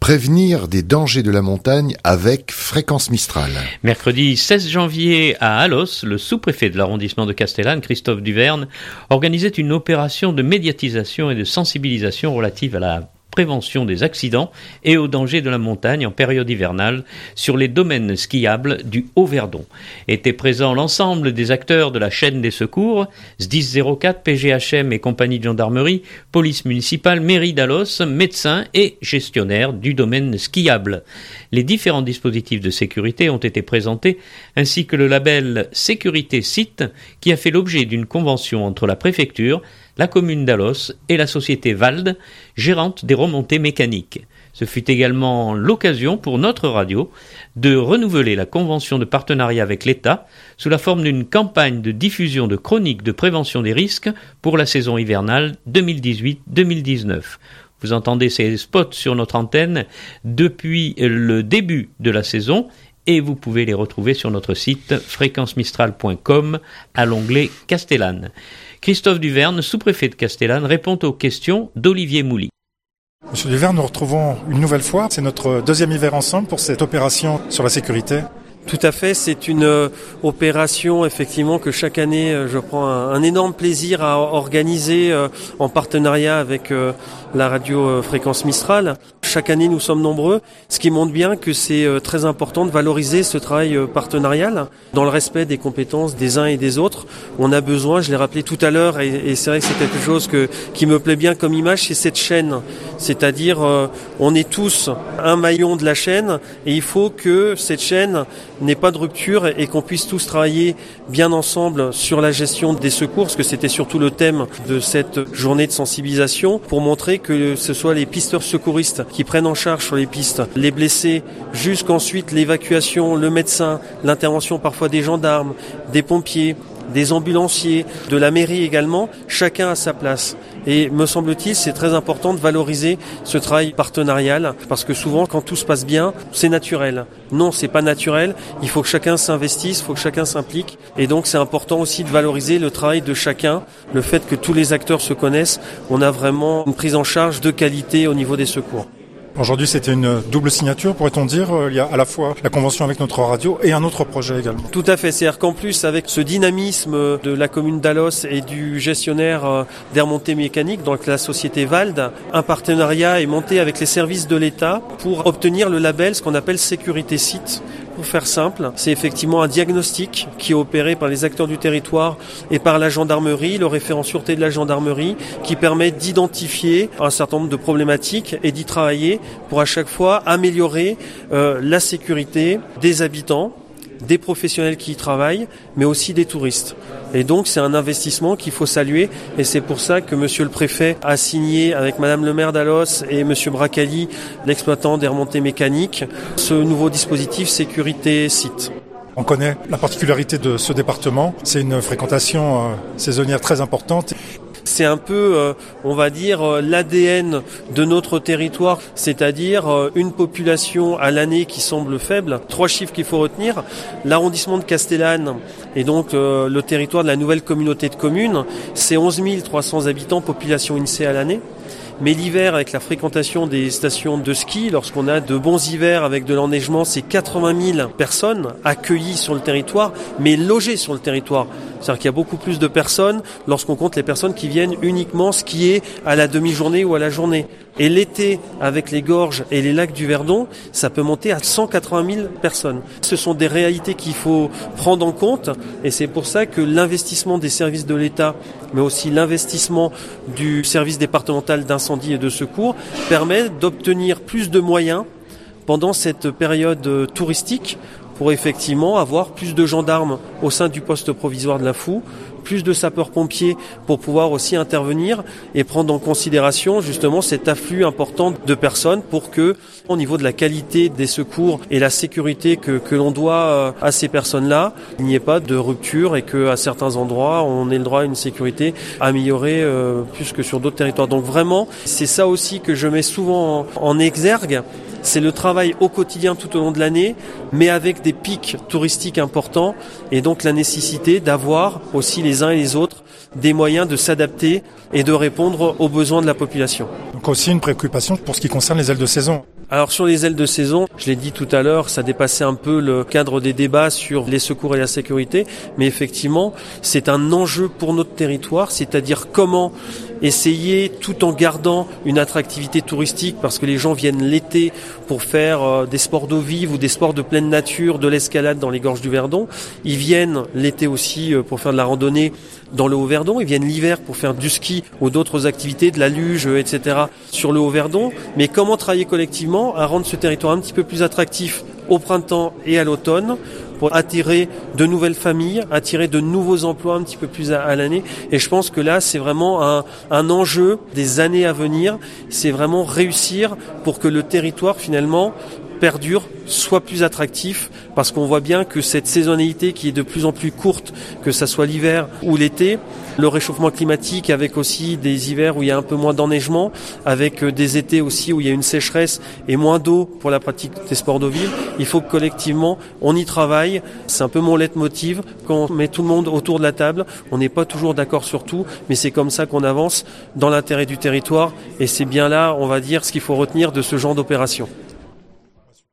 prévenir des dangers de la montagne avec Fréquence Mistral. Mercredi 16 janvier à Alos, le sous-préfet de l'arrondissement de Castellane, Christophe Duverne, organisait une opération de médiatisation et de sensibilisation relative à la prévention des accidents et aux dangers de la montagne en période hivernale sur les domaines skiables du Haut-Verdon. Étaient présents l'ensemble des acteurs de la chaîne des secours, SDIS 04, PGHM et compagnie de gendarmerie, police municipale, mairie d'Alos, médecins et gestionnaires du domaine skiable. Les différents dispositifs de sécurité ont été présentés, ainsi que le label Sécurité Site, qui a fait l'objet d'une convention entre la préfecture, la commune d'Alos et la société Vald, gérante des remontées mécaniques. Ce fut également l'occasion pour notre radio de renouveler la convention de partenariat avec l'État sous la forme d'une campagne de diffusion de chroniques de prévention des risques pour la saison hivernale 2018-2019. Vous entendez ces spots sur notre antenne depuis le début de la saison et vous pouvez les retrouver sur notre site fréquencemistral.com à l'onglet Castellane. Christophe Duverne, sous-préfet de Castellane, répond aux questions d'Olivier Mouly. Monsieur Duverne, nous retrouvons une nouvelle fois. C'est notre deuxième hiver ensemble pour cette opération sur la sécurité. Tout à fait, c'est une opération effectivement que chaque année je prends un énorme plaisir à organiser en partenariat avec la radio Fréquence Mistral. Chaque année nous sommes nombreux, ce qui montre bien que c'est très important de valoriser ce travail partenarial dans le respect des compétences des uns et des autres. On a besoin, je l'ai rappelé tout à l'heure, et c'est vrai que c'est quelque chose qui me plaît bien comme image, c'est cette chaîne. C'est-à-dire on est tous un maillon de la chaîne et il faut que cette chaîne n'ait pas de rupture et qu'on puisse tous travailler bien ensemble sur la gestion des secours, parce que c'était surtout le thème de cette journée de sensibilisation, pour montrer que ce soit les pisteurs secouristes qui prennent en charge sur les pistes les blessés, jusqu'ensuite l'évacuation, le médecin, l'intervention parfois des gendarmes, des pompiers, des ambulanciers, de la mairie également, chacun à sa place. Et me semble-t-il, c'est très important de valoriser ce travail partenarial, parce que souvent, quand tout se passe bien, c'est naturel. Non, c'est pas naturel. Il faut que chacun s'investisse, il faut que chacun s'implique. Et donc, c'est important aussi de valoriser le travail de chacun, le fait que tous les acteurs se connaissent. On a vraiment une prise en charge de qualité au niveau des secours. Aujourd'hui, c'était une double signature, pourrait-on dire. Il y a à la fois la convention avec notre radio et un autre projet également. Tout à fait. C'est-à-dire qu'en plus, avec ce dynamisme de la commune d'Alos et du gestionnaire des remontées mécaniques, donc la société Vald, un partenariat est monté avec les services de l'État pour obtenir le label, ce qu'on appelle Sécurité Site. Pour faire simple, c'est effectivement un diagnostic qui est opéré par les acteurs du territoire et par la gendarmerie, le référent sûreté de la gendarmerie, qui permet d'identifier un certain nombre de problématiques et d'y travailler pour à chaque fois améliorer la sécurité des habitants, des professionnels qui y travaillent, mais aussi des touristes. Et donc c'est un investissement qu'il faut saluer, et c'est pour ça que monsieur le préfet a signé avec madame le maire d'Alos et monsieur Bracali, l'exploitant des remontées mécaniques, ce nouveau dispositif Sécurité Site. On connaît la particularité de ce département, c'est une fréquentation saisonnière très importante. C'est un peu, on va dire, l'ADN de notre territoire, c'est-à-dire une population à l'année qui semble faible. 3 chiffres qu'il faut retenir. L'arrondissement de Castellane et donc le territoire de la nouvelle communauté de communes, c'est 11 300 habitants, population INSEE à l'année. Mais l'hiver, avec la fréquentation des stations de ski, lorsqu'on a de bons hivers avec de l'enneigement, c'est 80 000 personnes accueillies sur le territoire, mais logées sur le territoire. C'est-à-dire qu'il y a beaucoup plus de personnes lorsqu'on compte les personnes qui viennent uniquement skier à la demi-journée ou à la journée. Et l'été, avec les gorges et les lacs du Verdon, ça peut monter à 180 000 personnes. Ce sont des réalités qu'il faut prendre en compte, et c'est pour ça que l'investissement des services de l'État, mais aussi l'investissement du service départemental d'incendie et de secours, permet d'obtenir plus de moyens pendant cette période touristique pour effectivement avoir plus de gendarmes au sein du poste provisoire de la Foux, plus de sapeurs-pompiers pour pouvoir aussi intervenir et prendre en considération justement cet afflux important de personnes pour que, au niveau de la qualité des secours et la sécurité que l'on doit à ces personnes-là, il n'y ait pas de rupture et qu'à certains endroits, on ait le droit à une sécurité améliorée plus que sur d'autres territoires. Donc vraiment, c'est ça aussi que je mets souvent en exergue. C'est le travail au quotidien tout au long de l'année, mais avec des pics touristiques importants, et donc la nécessité d'avoir aussi les uns et les autres des moyens de s'adapter et de répondre aux besoins de la population. Donc aussi une préoccupation pour ce qui concerne les ailes de saison. Alors sur les ailes de saison, je l'ai dit tout à l'heure, ça dépassait un peu le cadre des débats sur les secours et la sécurité, mais effectivement, c'est un enjeu pour notre territoire, c'est-à-dire comment essayer tout en gardant une attractivité touristique parce que les gens viennent l'été pour faire des sports d'eau vive ou des sports de pleine nature, de l'escalade dans les gorges du Verdon. Ils viennent l'été aussi pour faire de la randonnée dans le Haut-Verdon. Ils viennent l'hiver pour faire du ski ou d'autres activités, de la luge, etc. sur le Haut-Verdon. Mais comment travailler collectivement à rendre ce territoire un petit peu plus attractif au printemps et à l'automne pour attirer de nouvelles familles, attirer de nouveaux emplois un petit peu plus à l'année. Et je pense que là, c'est vraiment un enjeu des années à venir. C'est vraiment réussir pour que le territoire, finalement, perdure, soit plus attractif, parce qu'on voit bien que cette saisonnalité qui est de plus en plus courte, que ça soit l'hiver ou l'été, le réchauffement climatique avec aussi des hivers où il y a un peu moins d'enneigement, avec des étés aussi où il y a une sécheresse et moins d'eau pour la pratique des sports d'eau vive, il faut que collectivement on y travaille. C'est un peu mon leitmotiv. Quand on met tout le monde autour de la table, on n'est pas toujours d'accord sur tout, mais c'est comme ça qu'on avance dans l'intérêt du territoire et c'est bien là, on va dire, ce qu'il faut retenir de ce genre d'opération.